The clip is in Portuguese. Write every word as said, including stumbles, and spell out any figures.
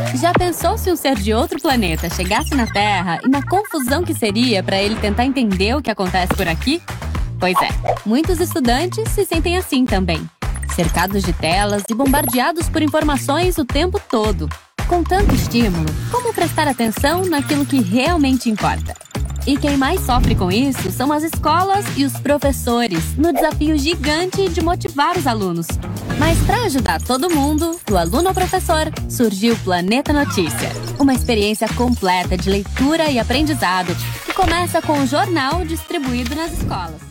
Já pensou se um ser de outro planeta chegasse na Terra e na confusão que seria para ele tentar entender o que acontece por aqui? Pois é, muitos estudantes se sentem assim também, cercados de telas e bombardeados por informações o tempo todo. Com tanto estímulo, como prestar atenção naquilo que realmente importa? E quem mais sofre com isso são as escolas e os professores, no desafio gigante de motivar os alunos. Mas para ajudar todo mundo, do aluno ao professor, surgiu o Planeta Notícia. Uma experiência completa de leitura e aprendizado que começa com o jornal distribuído nas escolas.